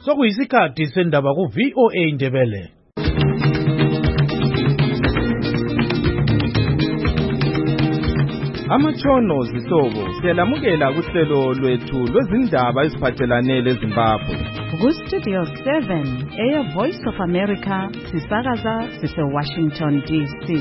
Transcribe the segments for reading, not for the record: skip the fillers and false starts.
Sokuyisikhathi sendaba ku VOA Indebele. Amatshono zihlobo siyalamukela kuhlelo lwethu lwezindaba eziphathelane leZimbabwe. Ku Studio 7 Air Voice of America sisakaza sise Washington DC.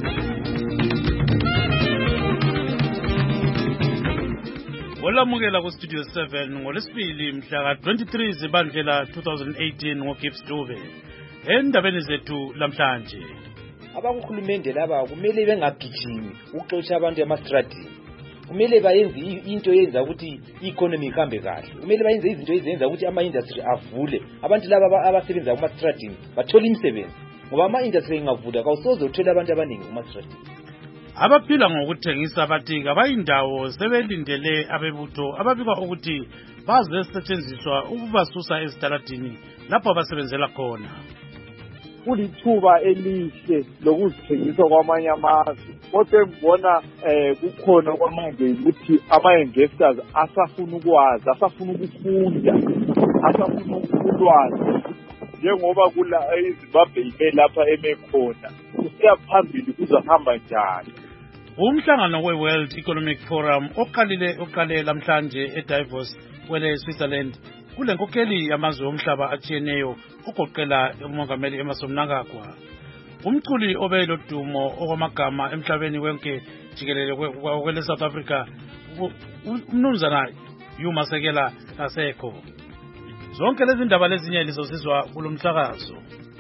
Olamukela ku Studio 7 ngolesibili mhla ka 23 Zibandlela 2018 ngoGibbs Dube. Endabeni zethu lamhlanje. Abakuhulumende laba kumele bengagijimi ukuxoxa abantu emastradini. Kumele bayenze into yenza ukuthi economy ihambe kahle. Kumele bayenze izinto ezenza ukuthi ama-industry avule. Abantu laba abasebenza kumastradini bathola imisebenzi. Ngoba ama-industry engavula kawusoze uthola abantu abaningi kumastradini. Abaphila ngokuthengisa bathi kabayindawo sebelindele abebutho ababikwa ukuthi bazesetshenziswa ukubasusa ezitaladini lapho abasebenzela khona. Kulithuba elihle lokuzithengisa kwamanye amazwe kodwa ngibona kukhona kwamanje ukuthi ama-investors asafuna ukwazi, asafuna ukufunda, asafuna ulwazi njengoba kula eZimbabwe ime lapha emekhona kusiya phambili kuzohamba njani. Umhlangano we-World Economic Forum oqale lamhlanje eDavos kwele Switzerland kule nkokheli yamazwe omhlaba atshiyeneyo ugoqela umongameli Emmerson Mnangagwa. Umculi obelodumo okwamagama emhlabeni wonke jikelele kwele South Africa umnumzana Yuma Sekela kasekho. Zonke lezi ndaba lezinye lizosizwa kulomhlakazo.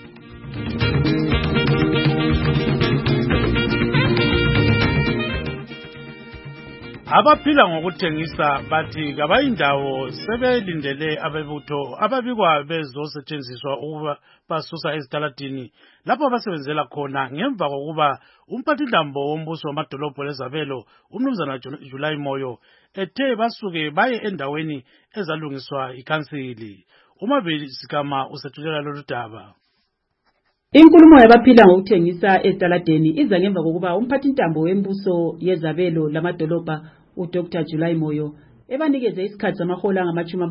Abaphila ngokuthengisa bathi kabayindawo sebelindele abebutho ababikwa bezosetshenziswa ukuba basusa ezitaladini lapho abasebenzela khona ngemva kokuba umphathidlambo wombuso wamadolobho lezabelo umnumzana July Moyo ethe basuke baye endaweni ezalungiswa ikhansili. Umabili Sikama usethulela lolu daba. Inkulumo yabaphila ngokuthengisa ezitaladeni iza ngemva kokuba umphathintambo wembuso yezabelo lamadolobha uDr July Moyo ebanikeze isikhathi samahola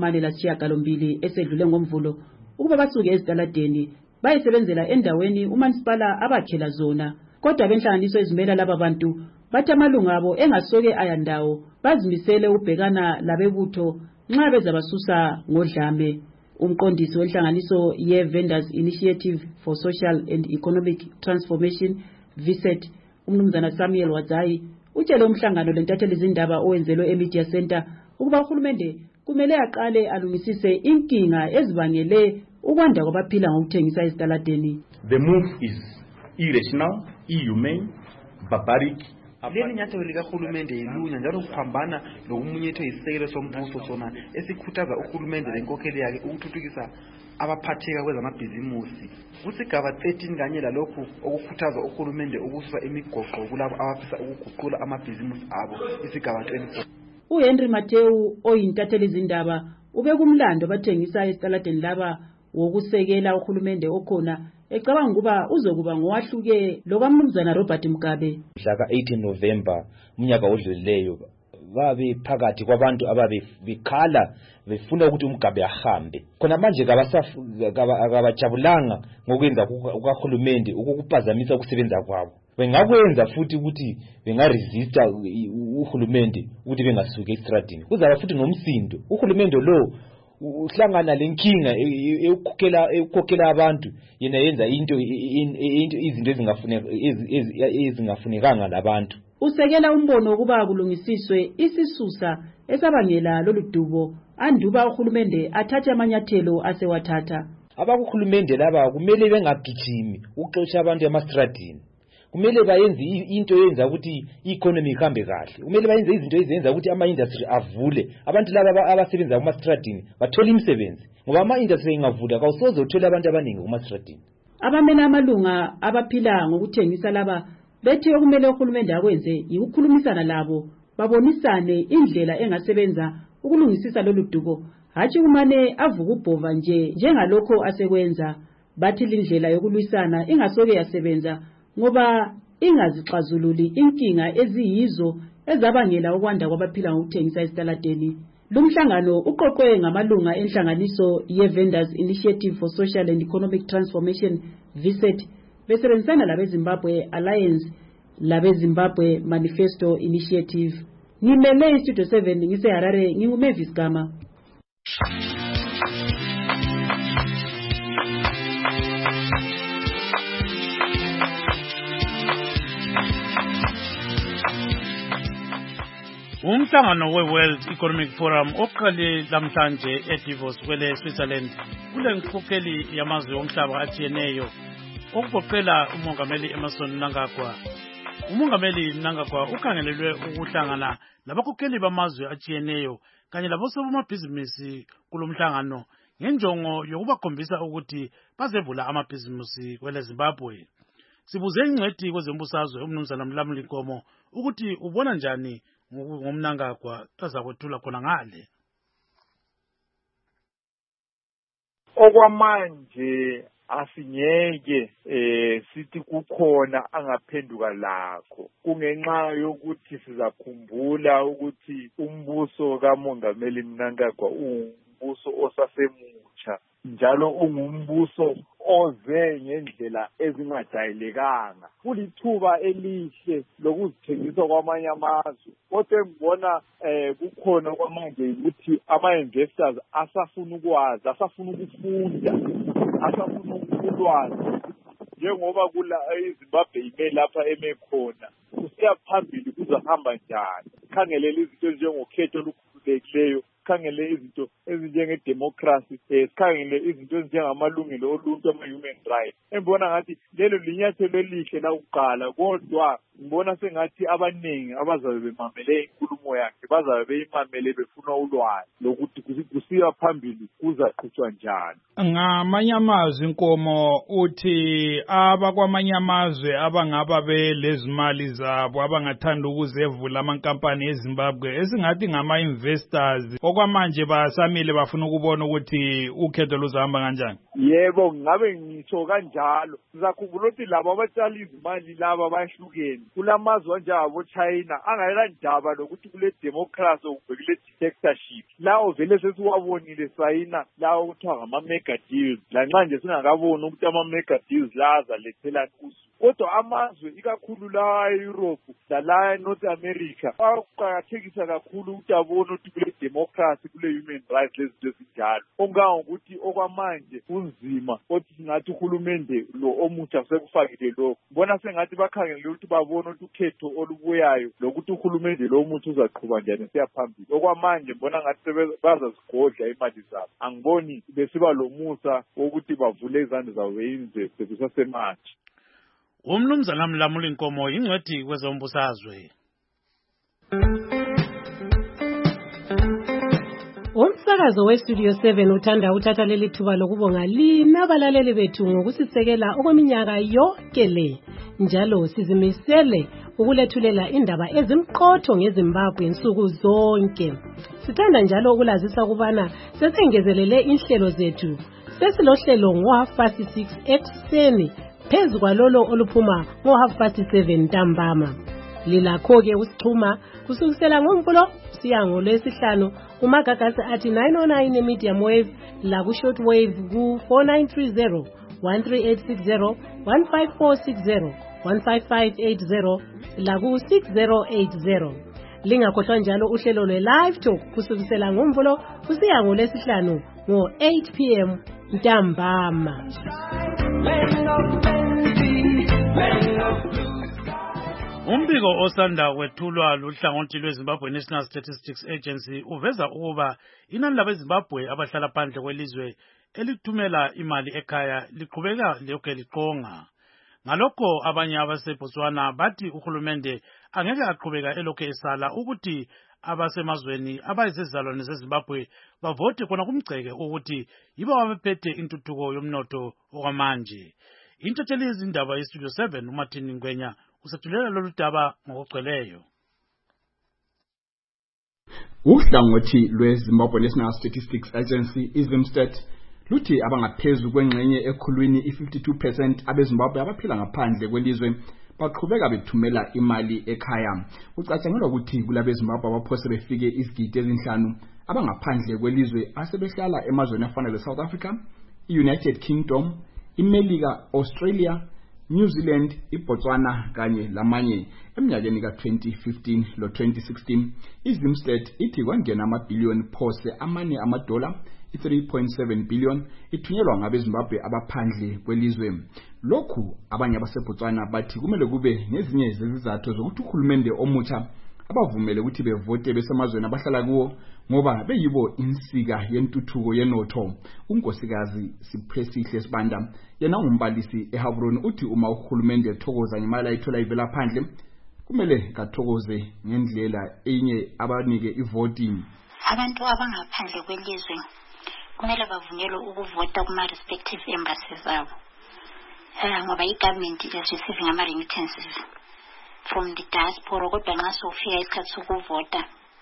ngama-48 esedlule ngomvulo ukuba basuke ezitaladeni bayesebenzela endaweni umanisipala abakhela zona. Kodwa benhlanganiso ezimela laba bantu bathi amalunga abo engasoke ayandawo bazimisele ubhekana labebutho nxa bezabasusa ngodlame. Umqondisi wenhlanganiso ye-Vendors Initiative for Social and Economic Transformation VISET umnumzana Samuel Wadzayi utshele umhlangano lentatheli izindaba owenzelwe eMedia Center ukuba uhulumende kumele aqale alungisise inkinga ezibangele ukwanda kwabaphila ngokuthengisa ezitaladeni. The move is irrational, inhumane, barbaric. Leli nyathelo likahulumende yilunya njalo kuphambana lokumunyetho isisekelo sombuso sona esikhuthaza uhulumende lenkokheli yakhe ukuthuthukisa abaphatheka kwezamabhizimusi. Kusigaba 13 kanye lalokhu okukhuthaza uhulumende ukususa imigoqo kulabo abafisa ukuguqula amabhizimusi abo isigaba 24. uHenry Mateu oyintatheli izindaba ubekumlando bathengisa ezitaladeni laba wokusekela uhulumende okhona ecabanga ukuba uzokuba ngowahluke lokwamnumzana Robert Mugabe. Mhla ka-18 November umnyaka odlulileyo babe phakathi kwabantu ababekhala befuna ukuthi uMugabe ahambe. Khona manje akabajabulanga ngokwenza kuhulumende ukukuphazamisa ukusebenza kwabo. Bengakwenza futhi ukuthi bengaresista uhulumende ukuthi bengasuka estradini. Kuzaba futhi nomsindo. Uhulumende lo uhlangana lenkinga ekukhokhela abantu yena yenza izinto ezingafunekanga labantu. Usekela umbono ukuba kulungisiswe isisusa esabangela lolu dubo anduba uhulumende athathe amanyathelo asewathatha. Abakuhulumende laba kumele bengagijimi ukuxoxa abantu emastradini. Kumele bayenze into yenza ukuthi economy ihambe kahle. Kumele bayenze izinto ezenza ukuthi ama-industry avule. Abantu laba abasebenza kumastradini bathola imisebenzi. Ngoba ama-industry engavula kawusoze uthola abantu abaningi kumastradini. Abamele amalunga abaphila ngokuthengisa laba bethi okumele uhulumende akwenze yikukhulumisana labo babonisane indlela engasebenza ukulungisisa lolu dubo. Hatshi kumane avuka ubhova njengalokho asekwenza. Bathi indlela yokulwisana ingasoke yasebenza ngoba ingazixazululi inkinga eziyizo ezabangela ukwanda kwabaphila ngokuthengisa ezitaladeni. Lumhlangano uqoqwe ngamalunga enhlanganiso ye-Vendors Initiative for Social and Economic Transformation VISET besebenzisana labeZimbabwe Alliance labeZimbabwe Manifesto Initiative. Ngimele iStudio 7 ngiseHarare nginguMavis Gama. Umhlangano we-World Economic Forum oqale lamhlanje eDavos kwele Switzerland kule nkokeli yamazwe omhlaba atshiyeneyo okugoqela umongameli Emmerson Mnangagwa. Umongameli Mnangagwa ukhangelelwe ukuhlangana labakhokheli bamazwe atshiyeneyo kanye labosomabhizinisi kulomhlangano ngenjongo yokubakhombisa ukuthi bazevula amabhizinisi kwele Zimbabwe. Sibuze ingcwethi kwezembusazwe uMnumzana Mlamuli Nkomo ukuthi ubona njani ngomnangagwa azakwethula khona ngale. Okwamanje asingeke sithi kukhona angaphenduka lakho kungenxa yokuthi sizakhumbula ukuthi umbuso kaMongameli Mnangagwa umbuso osasemutsha njalo ungumbuso oze ngendlela ezingajayelekanga. Kulithuba elihle lokuzithengisa kwamanye amazwe. Kodwa ngibona kukhona kwamanje ukuthi ama-investors asafuna ukwazi, asafuna ukufunda, asafuna ulwazi. Njengoba kula iZimbabwe ime lapha emekhona, kusiya phambili kuzohamba njani. Khangelela izinto ezinjengokhetho olukhululekileyo, sikhangele izinto ezinjengedemocracy, sikhangele izinto ezinjengamalungelo oluntu ama-human rights. Engibona ngathi lelo linyathelo elihle lakuqala, kodwa ngibona sengathi abaningi abazabe bemamele inkulumo yakhe bazabe beyimamele befuna ulwazi lokuthi kusiya phambili kuzaqhutshwa njani. Ngamanye amazwi Nkomo uthi abakwamanye amazwe abangaba belezimali zabo abangathanda ukuzevula amankampani eZimbabwe esingathi ngama-investors okwamanje basamile bafuna ukubona ukuthi ukhetho luzahamba kanjani. Yebo, ngabe ngisho kanjalo. Sizakhumbula ukuthi labo abatshali izimali laba bahlukene. Kulamazwe anjengabo China angayela ndaba lokuthi kule democracy okubhekile dictatorship. Lawo vele sesiwabonile sayina lawo kuthiwa ngama-mega deals. Lanxa nje singakaboni ukuthi ama-mega deals laza lethelani usu. Kodwa amazwe ikakhulu la eEurope la eNorth America akuqakathekisa kakhulu ukuthi abone ukuthi kule democracy kule human rights lezinto ezinjalo. Ongangokuthi okwamanje kunzima kodwa singathi uhulumende lo omutsha sekufakile lokho. Bona sengathi bakhangele ukuthi babone ukuthi ukhetho olubuyayo lokuthi uhulumende lo omutsha uzaqhubeka njani siyaphambili. Okwamanje mbona ngathi bazazigodla imali zabo. Angiboni besiba lomusa wokuthi bavule izandla zabo beyinze sekusasemanje. Umnumzana Mlamuli Nkomo ingcwethi kwezombusazwe. Umsakazo weStudio 7 uthanda uthatha leli thuba lokubonga lina abalaleli bethu ngokusisekela okweminyaka yonke le. Njalo sizimisele ukulethulela indaba ezimqotho ngeZimbabwe insuku zonke. Sithanda njalo ukulazisa ukubana sesengezelele inhlelo zethu. Sesilohlelo ngo-6:30 ekuseni phezu kwalolo oluphuma ngo-7:30 ntambama. Lilakho-ke usixhuma kusukisela ngoMvulo siya ngoLwesihlanu umagagasi athi 909 medium wave la ku-short wave ku-4930 13860 15460 15580 la ku-6080. Lingakhohlwa njalo uhlelo lwe-live talk kusukisela ngoMvulo kusiya ngoLwesihlanu ngo-8 p.m. ntambama. Umbiko osanda wethulwa luhlangothi lweZimbabwe National Statistics Agency uveza ukuba inani labeZimbabwe abahlala phandle kwelizwe elithumela imali ekhaya liqhubeka lokho liqonga. Ngalokho abanye abaseBotswana bathi uhulumende angeke aqhubeka elokho esala ukuthi abasemazweni abayizizalwane zeZimbabwe bavote khona kumgceke ukuthi yibo abaphethe intuthuko yomnotho okwamanje. Intatheli yezindaba yeStudio 7 uMartin Ngwenya usethulela lolu daba ngokugcweleyo. Uhlangothi lweZimbabwe National Statistics Agency iZimStat luthi abangaphezulu kwengxenye ekhulwini i-52% abeZimbabwe abaphila ngaphandle kwelizwe baqhubeka bethumela imali ekhaya. Ucatshangelwa ukuthi kulabeZimbabwe abaphose befike izigidi ezinhlanu abangaphandle kwelizwe asebehlala emazweni afana le-South Africa, i-United Kingdom, iMelika, Australia, New Zealand, iBotswana kanye lamanye. Eminyakeni ka-2015 lo-2016 iZimsted ithi kwangena amabhiliyoni phose amane amadola, i-3.7 billion, ithunyelwa ngabeZimbabwe abaphandle kwelizwe. Lokhu abanye abaseBotswana bathi kumele kube nezinye zezizathu zokuthi uhulumende omutsha abavumele ukuthi bevote besemazweni abahlala kuwo ngoba beyibo insika yentuthuko yenotho. Unkosikazi Siphesihle Sibanda yena ungumbalisi eHabroni uthi uma uhulumende ethokoza ngemali ayithola ivela phandle kumele kathokoze ngendlela enye abanike ivoti. Abantu abangaphandle kwelizwe kumele bavunyelwe ukuvota kuma respective embassies zabo. Ngoba i-government is receiving ama remittances from the diaspora, kodwa nxa sofika isikhathi sokuvota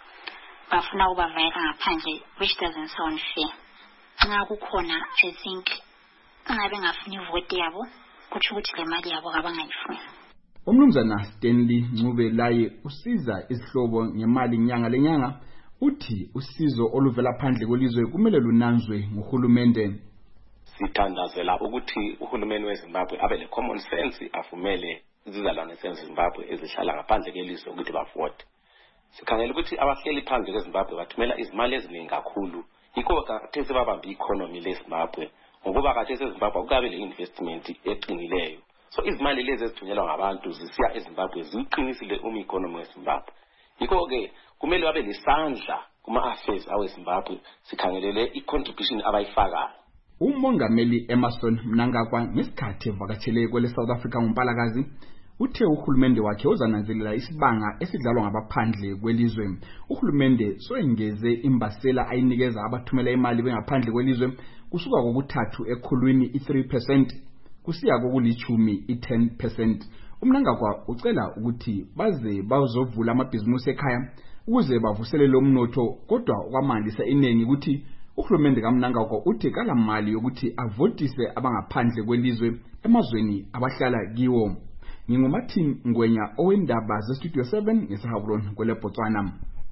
bafuna ukubavayela ngaphandle, which doesn't sound fair. Nxa kukhona, I think nxa bengafuni ivoti yabo kutsho ukuthi le mali yabo abangayifuni. Umnumzana Stanley Ncube laye usiza izihlobo ngemali nyanga lenyanga uthi usizo oluvela phandle kwelizwe kumele lunanzwe nguhulumende. Sithandazela ukuthi uhulumeni weZimbabwe abe le common sense afumele izizalwane zeZimbabwe ezihlala ngaphandle kwelizwe ukuthi bavote. Sikhangela ukuthi abahleli phandle kweZimbabwe bathumela izimali eziningi kakhulu. Yikho khathesi babambe i-economy leZimbabwe ngoba khathesi eZimbabwe kukabe le investment eqinileyo. So izimali lezi ezithunyelwa ngabantu zisiya eZimbabwe ziqinisile economy yeZimbabwe. Yikho ke kumele babe lesandla kuma affairs aweZimbabwe sikhangelele i-contribution abayifakayo. Umongameli Emmerson Mnangagwa ngesikhathi evakatshele kwele South Africa ngoMpalakazi uthe uhulumende wakhe uzananzelela isibanga esidlalwa ngabaphandle kwelizwe. Uhulumende soengeze imbasela ayinikeza abathumela imali bengaphandle kwelizwe kusuka kokuthathu ekhulwini i-3% kusiya kokulithumi i-10%. Umnangagwa ucela ukuthi baze bazovula amabhizimusi ekhaya ukuze bavuselele umnotho, kodwa kwamandisa inengi ukuthi uhulumende kaMnangagwa uthi kala mali yokuthi avotise abangaphandle kwelizwe emazweni abahlala kiwo. NginguMartin Ngwenya owendaba zeStudio 7 ngeSahabroni kwele Botswana.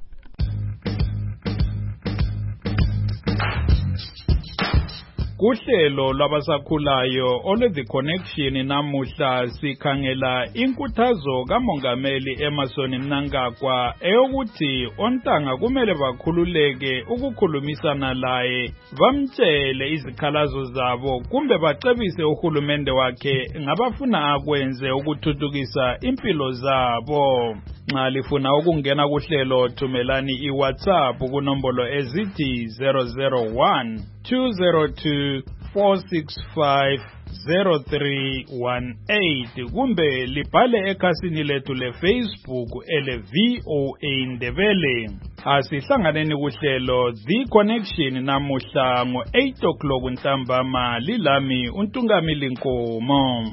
Kuhlelo lwabasakhulayo ole The Connection namuhla sikhangela inkuthazo kaMongameli Emmerson Mnangagwa eyokuthi ontanga kumele bakhululeke ukukhulumisana laye, bamtshele izikhalazo zabo kumbe bacebise uhulumende wakhe ngabafuna akwenze ukuthuthukisa impilo zabo. Nxa lifuna ukungena kuhlelo thumelani iWhatsApp kunombolo ezithi 001-202-465-0318 kumbe libhale ekhasini lethu leFacebook ele VOA Ndebele. Asihlanganeni kuhlelo The Connection namuhla ngo-8 o'clock ntambama. Lilami uNtungamili Nkomo.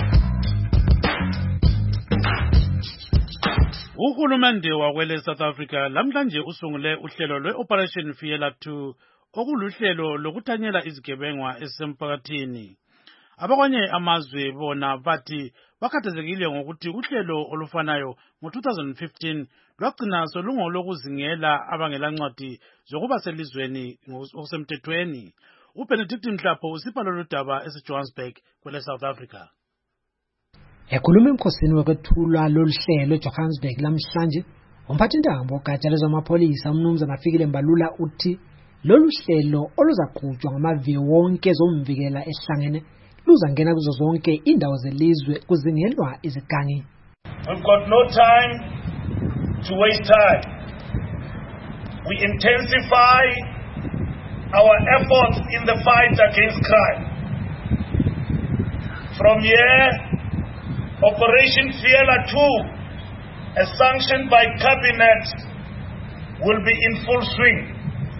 Uhulumende wakwele South Africa lamhlanje usungule uhlelo lwe-Operation Fiela 2 okuluhlelo lokuthanyela izigebengwa ezisemphakathini. Abakwanye amazwe bona bathi bakhathazekile ngokuthi uhlelo olufanayo ngo-2015 lwagcina solungolokuzingela abangelancwadi zokuba selizweni ngokusemthethweni. uBenedict Mhlapho usipha lolu daba eseJohannesburg kwele South Africa. Ekhuluma emkhosini wokwethulwa loluhlelo eJohannesburg lamhlanje, umphathintambo ogatsha lwezamapholisa umnumzana Fikile Mbalula uthi lolu hlelo oluzaqhutshwa ngamaviki wonke ezomvikela ehlangene luzangena kuzo zonke indawo zelizwe kuzingelwa izigangi. We've got no time to waste time. We intensify our efforts in the fight against crime. From here, Operation Fiela 2, as sanctioned by Cabinet, will be in full swing.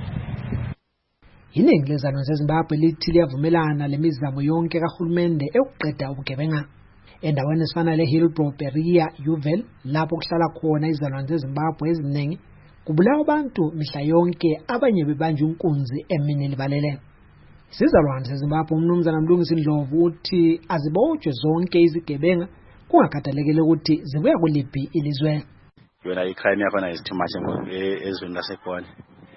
Iningi lezizalwane zeZimbabwe lithi liyavumelana lemizamo yonke kahulumende ekuqeda ubugebenga. Endaweni ezifana leHillbrow, Berea, Yuvel, lapho kuhlala khona izizalwane zeZimbabwe eziningi, kubulawa abantu mihla yonke, abanye bebanjwa inkunzi emini libalele. Izizalwane zeZimbabwe umnumzana Mlungisi Ndlovu uthi azibotshwe zonke izigebenga kungakhathalekile ukuthi zibuya kuliphi ilizwe. Yona icrime yafana isithimashe ezweni laseGoli.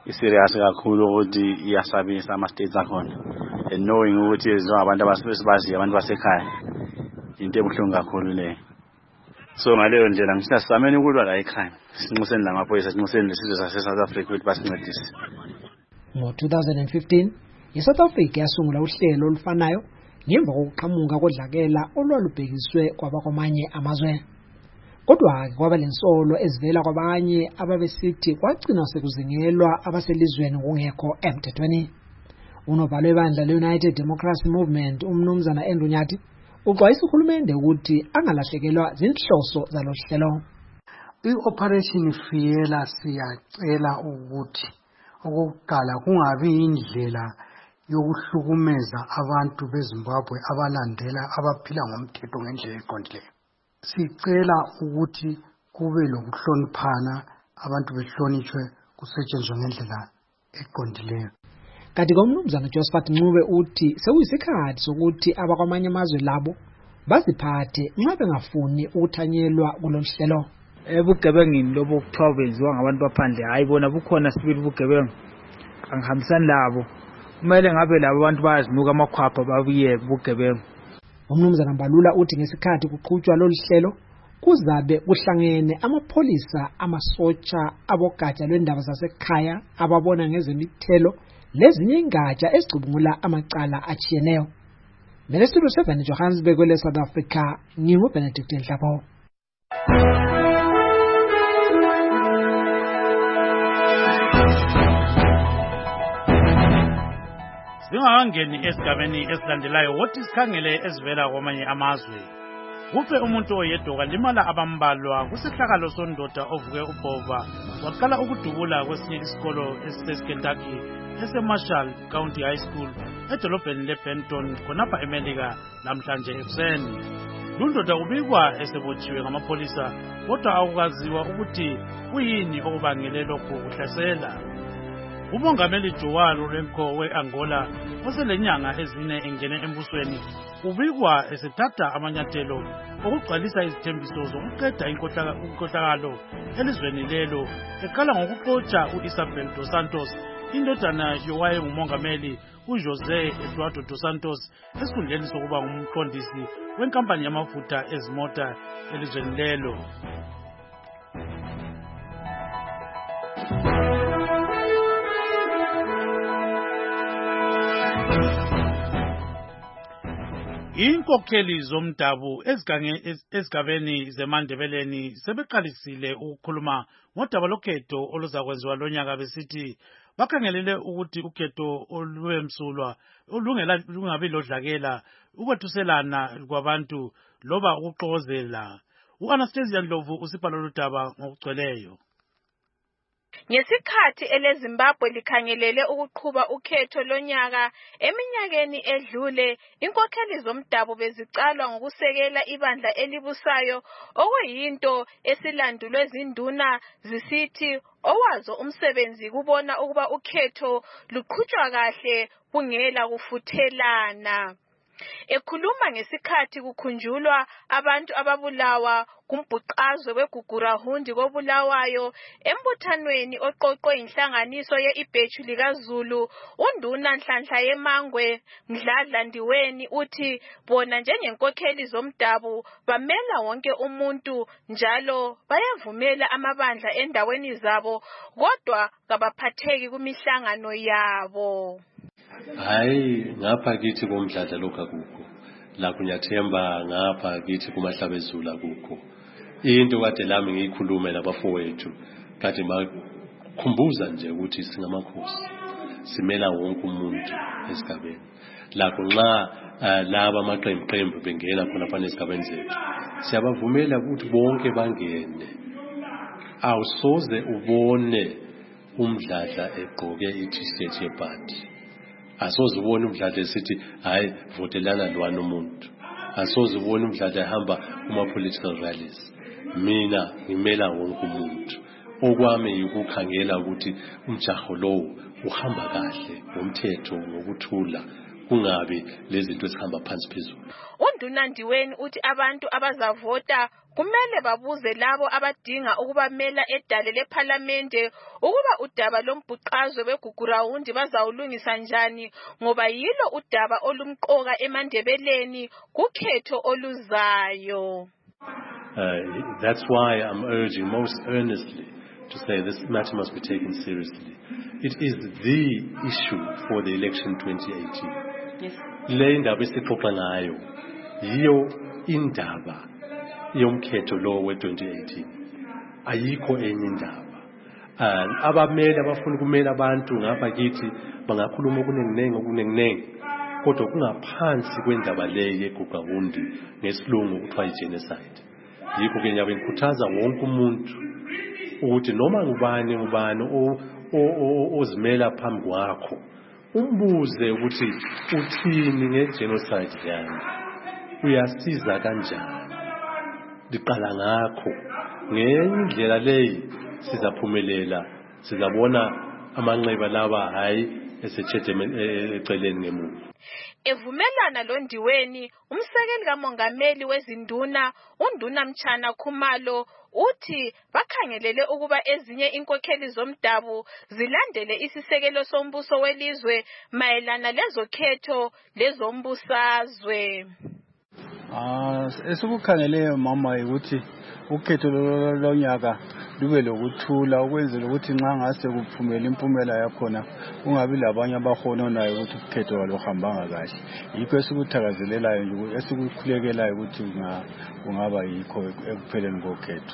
iserious kakhulu ukuthi iyasabisa ama-states akhona, and knowing ukuthi abantu abasibaziyo abantu basekhaya into ebuhlungu kakhulu leyo. So ngaleyo ndlela ngithi asameni ukulwa la ekhaya, sinxuseni la maphoyisa, sinxuseni lesizwe sase-South Africa ukuthi basincedise. Ngo-2015 iSouth Africa yasungula uhlelo olufanayo ngemva kokuqhamuka kodlakela olwalubhekiswe kwabakwamanye amazwe. Kodwa-ke kwaba lensolo ezivela kwabanye ababesithi kwagcina sekuzingelwa abaselizweni kungekho emthethweni. Unobhala webandla le-United Democracy Movement umnumzana Andrew Nyathi uxwayisa uhulumende ukuthi angalahlekelwa zinhloso zalo hlelo. I-Operation Fiela siyacela ukuthi okokuqala kungabi indlela yokuhlukumeza abantu beZimbabwe abalandela abaphila ngomthetho ngendlela eqondileyo. Sicela ukuthi kube lokuhloniphana, abantu behlonishwe, kusetshenzwe ngendlela eqondileyo. Kanti komnumzana Josephat Ncube uthi sekuyisikhathi sokuthi abakwamanye amazwe labo baziphathe nxa bengafuni ukuthanyelwa kulolu hlelo. Ebugebengini lobo kuthiwa benziwa ngabantu baphandle, hayi bona bukhona sibili ubugebengu, angihambisani labo. Kumele ngabe labo abantu bayazinuka amakhwapha babuye bugebengu. Umnumzana Mbalula uthi ngesikhathi kuqhutshwa lolu hlelo kuzabe kuhlangene amapholisa, amasotsha, abogatsha lwendaba zasekhaya ababona ngezemithelo lezinye ingatsha ezicubungula amacala achiyeneyo. Studio 7 Johannesburg kwele South Africa, nginguBenedict Nhlapho. Singakangeni esigabeni esilandelayo wothi sikhangele ezivela kwamanye amazwe. Kufe umuntu oyedwa kwalimala abambalwa kusehlakalo sondoda ovuke ubhova waqala ukudubula kwesinye isikolo esiseKentucky eseMarshall County High School edolobheni leBenton khonapha eMelika namhlanje ekuseni. Lundoda ubikwa esebotshiwe ngamapholisa kodwa akukaziwa ukuthi kuyini okubangele lokho kuhlasela. Umongameli João Lourenço we-Angola oselenyanga ezine engene embusweni ubikwa esethatha amanyathelo okugcwalisa izithembiso zokuqeda inkohlakalo elizweni lelo eqala ngokuxotsha u-Isabel dos Santos indodana yowayengumongameli uJosé Eduardo dos Santos esikhundleni sokuba ngumqondisi wenkampani yamafutha ezimota elizweni lelo. Inkokheli zomdabu ezigabeni zeMandebeleni sebeqalisile ukukhuluma ngodaba lokhetho oluzakwenziwa lonyaka besithi bakhangelele ukuthi ukhetho olwemsulwa lungabi lodlakela ukwethuselana kwabantu loba ukuxokozela. U-Anastasia Ndlovu usibhala lodaba ngokugcweleyo. Ngesikhathi eleZimbabwe likhangelele ukuqhuba ukhetho lonyaka eminyakeni edlule, inkokheli zomdabu bezicalwa ngokusekela ibandla elibusayo okuyinto esilandulwe zinduna zisithi owazo umsebenzi kubona ukuba ukhetho luqhutshwa kahle kungela kufuthelana. Ekhuluma ngesikhathi kukhunjulwa abantu ababulawa kumbhuqazwe weGugurahundi kobulawayo embuthanweni oqoqwe inhlanganiso ye-Ibhethu likaZulu, unduna Nhlanhla Yemangwe Mdladla Ndiweni uthi bona njengenkokheli zomdabu bamela wonke umuntu njalo bayavumela amabandla endaweni zabo kodwa kabaphatheki kumihlangano yabo. Hayi ngapha kithi komdladla lokho akukho, la kunyathemba ngapha kithi kumahlabezulu akukho. Into kade lami ngiyikhulume nabafowethu kade makhumbuza nje ukuthi singamakhosi simela wonke umuntu esigabeni. Lapho nxa laba amaqembu bengena khona phana esigabeni zethu siyabavumela ukuthi bonke bangene. Awusoze ubone umdladla egqoke i-t-shirt yebhadi. Asoze ubone umdladla esithi hayi votelana lwana umuntu. Asoze ubone umdladla ehamba kuma-political rallies. Mina ngimela wonke umuntu. Okwami ukukhangela ukuthi umjaho lowo uhamba kahle ngomthetho ngokuthula kungabi lezi zinto ezihamba phansi phezulu. Unduna Ndiweni uthi abantu abazavota kumele babuze labo abadinga ukubamela edale lephalamende ukuba udaba lombhuqazwe wegugurawundi bazawulungisa njani ngoba yilo udaba olumqoka eMandebeleni kukhetho oluzayo. That's why I'm urging most earnestly to say this matter must be taken seriously. It is the issue for the election 2018. Yes. Le ndaba esixoxa ngayo yiyo indaba yomkhetho lo we-2018. Ayikho enye indaba. Abameli abafuna ukumela abantu ngapha kithi bangakhuluma okunenginengi kodwa kungaphansi kwendaba le yegugurawundi ngesilungu kuthiwa yi-genocide. Yikho ke ngiyabe ngikhuthaza wonke umuntu ukuthi noma ngubani ozimela phambi kwakho umbuze ukuthi uthini nge-genocide yani, uyasiza kanjani, liqala ngakho. Ngenye indlela leyi sizaphumelela, sizabona amanxeba laba hayi esethethe eceleni ngemuva. Evumelana loNdiweni, umsekeli kamongameli wezinduna uNduna Mchana Khumalo uthi bakhangelele ukuba ezinye inkokheli zomdabu zilandele isisekelo sombuso welizwe mayelana lezokhetho lezombusazwe. Esikukhangeleyo mama ukuthi ukhetho lonyaka lube lokuthula ukwenzela ukuthi nxa ngase kuphumela impumela yakhona kungabi labanye abahononayo ukuthi ukhetho waluhambanga kahle. Yikho esikuthakazelelayo nje esikukhulekelayo ukuthi kungaba yikho ekupheleni kokhetho.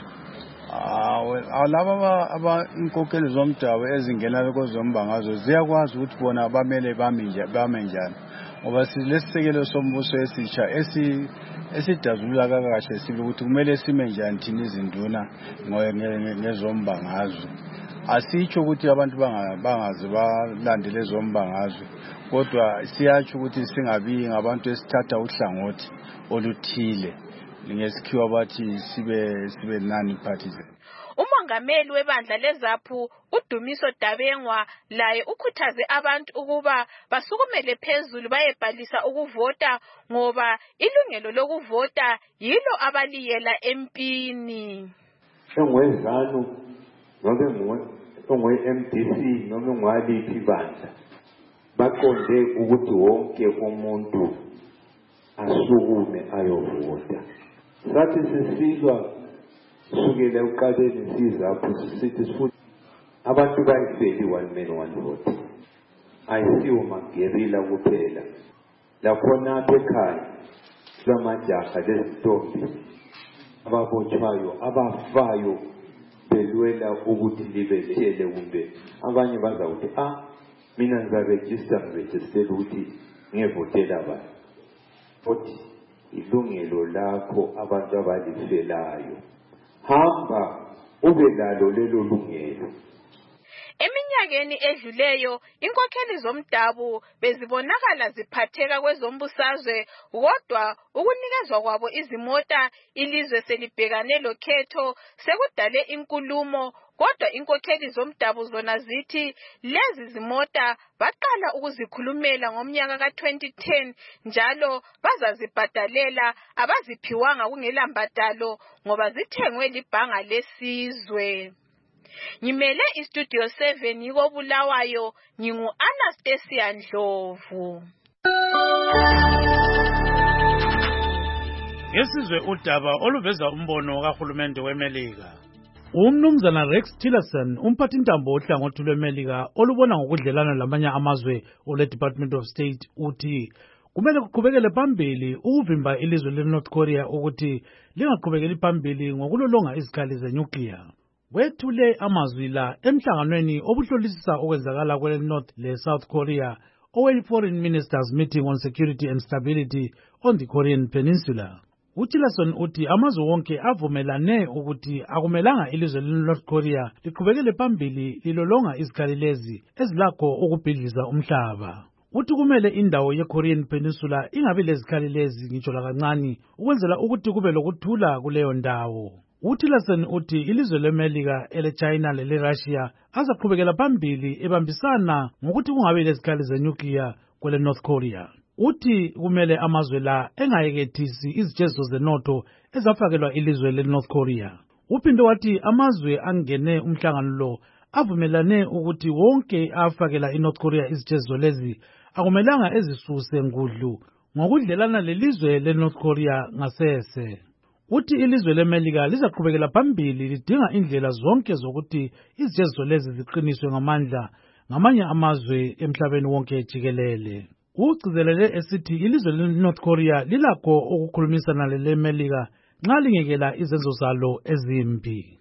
Laba inkokheli zomdabu ezingena kwezombangazwe ziyakwazi ukuthi bona bamele bame njani ngoba silesisekelo sombuso esitsha esidazulula kakahle sibe ukuthi kumele sime njani thina izinduna ngezombangazwe. Asitsho ukuthi abantu bangaze balandele ezombangazwe kodwa siyatsho ukuthi singabi ngabantu esithatha uhlangothi oluthile ngesikhiwa bathi sibe non-partisan. Umongameli webandla leZAPHU uDumiso Dabengwa laye ukhuthaze abantu ukuba basukumele phezulu bayebhalisa ukuvota ngoba ilungelo lokuvota yilo abaliyela empini. Engwezanu noma ngwe-MDC noma ngwaliphi ibandla baqonde ukuthi wonke umuntu asukume ayovota. Sathi sisilwa sukela ekuqaleni siZAPHU sisithi sifuthi abantu bayifeli one man one vote. Ayisiwo magerila kuphela. Lakhona apha ekhaya lamajaha lezintombi ababotshwayo abafayo belwela ukuthi libelele kumbe abanye bazawuthi mina ngizarejistela ukuthi ngevotela abantu. Futhi ilungelo lakho abantu abalifelayo. Hamba ube lalo lelo lungelo. Eminyakeni edluleyo inkokheli zomdabu bezibonakala ziphatheka kwezombusazwe kodwa ukunikezwa kwabo izimota ilizwe selibhekane lokhetho sekudale inkulumo kodwa inkokheli zomdabu zona zithi lezi zimota baqala ukuzikhulumela ngomnyaka ka-2010 njalo bazazibhadalela abaziphiwanga kungela mbadalo ngoba zithengwe libhanga lesizwe. Ngimele iStudio 7 yiko Bulawayo, ngingu-Anastasia Ndlovu. Ngesizwe udaba oluveza umbono kahulumende weMelika. Umnumzana Rex Tillerson, umphathintambo ohlangothi lweMelika olubona ngokudlelana lamanye amazwe ole Department of State uthi kumele kuqhubekele phambili ukuvimba ilizwe leNorth Korea ukuthi lingaqhubekeli phambili ngokulolonga izikhali zenuclear. Wethule amazwi la emhlanganweni obuhlolisisa okwenzakala kweNorth leSouth Korea owe-Foreign Ministers Meeting on Security and Stability on the Korean Peninsula. UTillerson uthi amazwe wonke avumelane ukuthi akumelanga ilizwe leNorth Korea liqhubekele phambili lilolonga izikhali lezi ezilakho ukubhidliza umhlaba. Uthi kumele indawo yeKorean Peninsula ingabi lezikhali lezi ngitsho lakancane ukwenzela ukuthi kube lokuthula kuleyo ndawo. UTillerson uthi ilizwe leMelika, eleChina leleRussia azaqhubekela phambili ebambisana ngokuthi kungabi lezikhali zenuclear kweleNorth Korea. Uthi kumele amazwe la engayekethisi izijeziso zenotho ezafakelwa ilizwe leNorth Korea. Uphinde wathi amazwe angene umhlangano lo avumelane ukuthi wonke afakela iNorth Korea izijeziso lezi akumelanga ezisuse ngudlu ngokudlelana lelizwe leNorth Korea ngasese. Uthi ilizwe leMelika lizaqhubekela phambili lidinga indlela zonke zokuthi izijeziso lezi ziqiniswe ngamandla ngamanye amazwe emhlabeni wonke jikelele. Ugcizelele esithi ilizwe leNorth Korea lilakho ukukhulumisana leMelika nxa lingekela izenzo zalo ezimbi.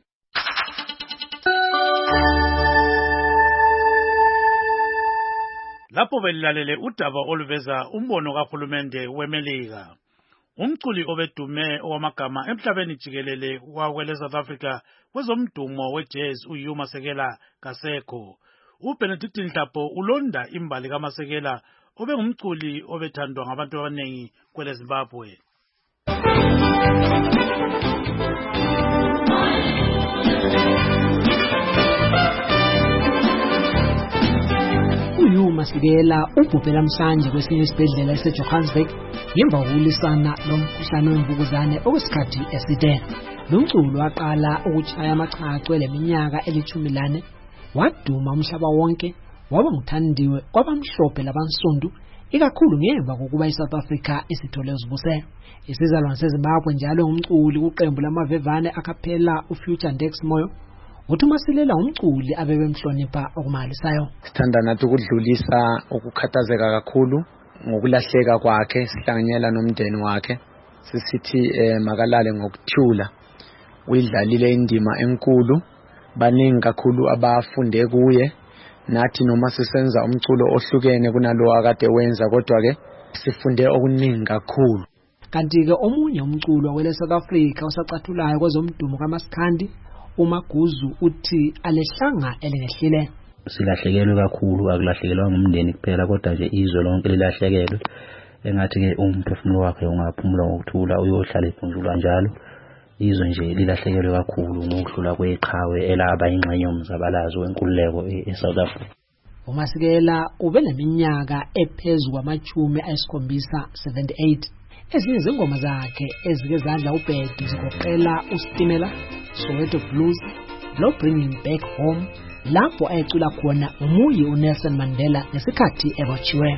Lapho belilalele udaba oluveza umbono kahulumende weMelika. Umculi obedume owamagama emhlabeni jikelele wakwele South Africa kwezomdumo wejazz uHugh Masekela Kaseko. uBenedict Nhlapo ulonda imbali kaMasekela obengumculi obethandwa ngabantu abanengi kwele Zimbabwe. uHugh Masekela ubhubhela namhlanje kwesinye isibhedlela eseJohannesburg ngemva kokulisana lomkhuhlane wemvukuzane okwesikhathi eside. Lo mculi waqala ukutshaya amachacho leminyaka eli-14 waduma umhlaba wonke waba nguthandiwe kwabamhlophe labansundu ikakhulu ngemva kokuba iSouth Africa isithole uzibuselo. Isizalwane seZimbabwe njalo ngumculi kuqembu lamavevane akaphela uFuture Ndex Moyo. Uthi uMasekela umculi abebemhlonipha okumalisayo. Sithanda nathi ukudlulisa ukukhathazeka kakhulu ngokulahleka kwakhe sihlanganyela nomndeni wakhe. Sisithi makalale ngokuthula. Uyidlalile indima enkulu, baningi kakhulu abafunde kuye. Nathi noma sisenza umculo ohlukene kunalo akade wenza kodwa ke sifunde okuningi kakhulu. Kanti ke omunye umculo wele South Africa osacathulayo kwezomdumo kaMaskandi uMaguzu uthi alehlanga elingehlile. Silahlekelwe kakhulu, akulahlekelwa ngumndeni kuphela kodwa nje izwe lonke lilahlekelwe. Engathi ke umphefumulo wakhe ungaphumula ngokuthula uyohlala ephunjulwa njalo. Izwe nje lilahlekelwe kakhulu ngokuhlula kweqhawe elaba ingxenye yomzabalazo wenkululeko eSouth Africa. uMasekela ubeleminyaka ephezulu kwamachumi ayisikhombisa 78. Ezinye izingoma zakhe ezike zadla ubhedu zigoqela uStimela, Soweto Blues, lo Bringing Back Home, lapho ayecula khona umuyi uNelson Mandela ngesikhathi ebotshiwe.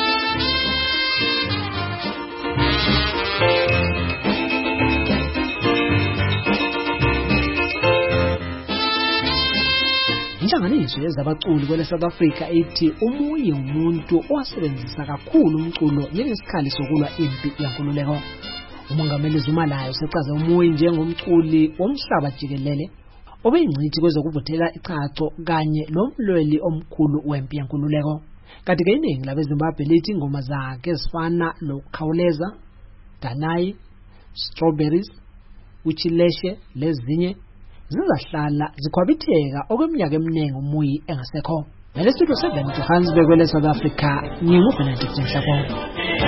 Inhlanganiso yezabaculi kwele South Africa ithi umuyi umuntu owasebenzisa kakhulu umculo njengesikhali sokulwa impi yenkululeko. Umongameli Zuma layo sechaze umuyi njengomculi womhlaba jikelele obeyingcithi kwezokuvuthela ichacho kanye lomlweli omkhulu wempi yenkululeko. Kanti ke iningi labeZimbabwe lithi ingoma zakhe ezifana lokukhawuleza, Danai, Strawberries, Uchileshe lezinye zizahlala zikhwabitheka okweminyaka eminingi umuyi engasekho. Ngale Studio 7 Johannesburg kwele South Africa, nginguBenedict Nhlapo.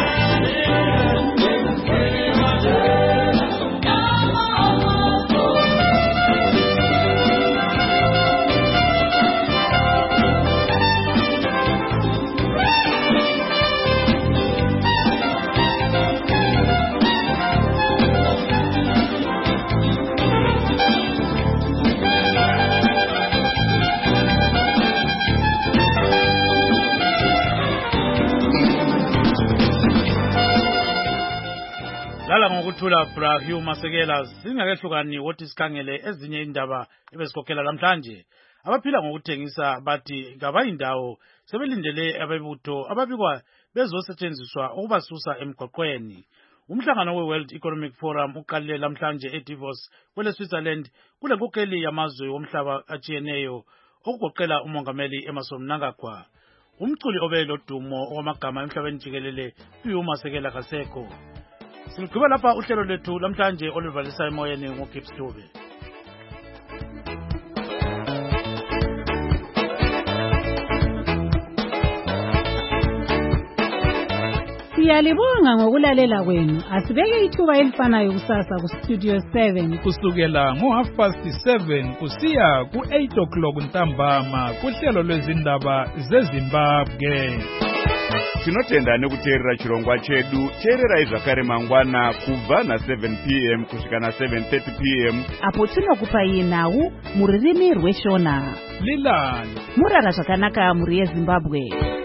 Lala ngokuthula Hugh Masekela singakehlukani wothi sikhangele ezinye indaba ebesikhokhela namhlanje. Abaphila ngokuthengisa bathi ngabayindawo sebelindele abebutho ababikwa bezosetshenziswa ukubasusa emgwaqweni. Umhlangano weWorld Economic Forum uqalile namhlanje eDavos kwele Switzerland kule nkokeli yamazwe womhlaba atshiyeneyo okugoqela umongameli Emmerson Mnangagwa. Umculi obelodumo owamagama emhlabeni jikelele uHugh Masekela Kaseko. Sigqiba lapha uhlelo lethu namhlanje oluvalisa emoyeni ngoGibbs Dube. Siyalibonga ngokulalela kwenu. Asibeke ithuba elifanayo kusasa ku Studio 7 kusukela ngo7:30 kusiya ku8 o'clock ntambama kuhlelo lwezindaba zeZimbabwe. tinotenda nekuteerera chirongwa chedu. teererai zvakare mangwana kubva na7 p.m. kusvika na7:30 p.m. apo tinokupai nhau muririmi rweshona. Lilani murara zvakanaka muri yeZimbabwe.